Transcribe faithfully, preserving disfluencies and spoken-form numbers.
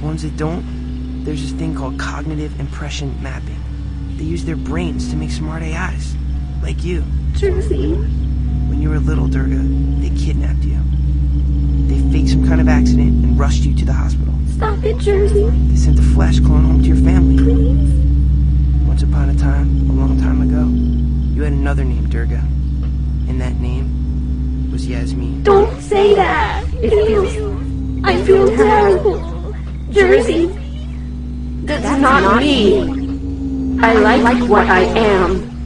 ones that don't, there's this thing called cognitive impression mapping. They use their brains to make smart A Is, like you. Jersey. When you were little, Durga, they kidnapped you. They faked some kind of accident and rushed you to the hospital. Stop it, Jersey. They sent a flesh clone home to your family. Please. Once upon a time, a long time ago, you had another name, Durga. And that name was Yasmin. Don't say that. It feels... I feel terrible. Jersey. That's, That's not, not me. I like, like what I am.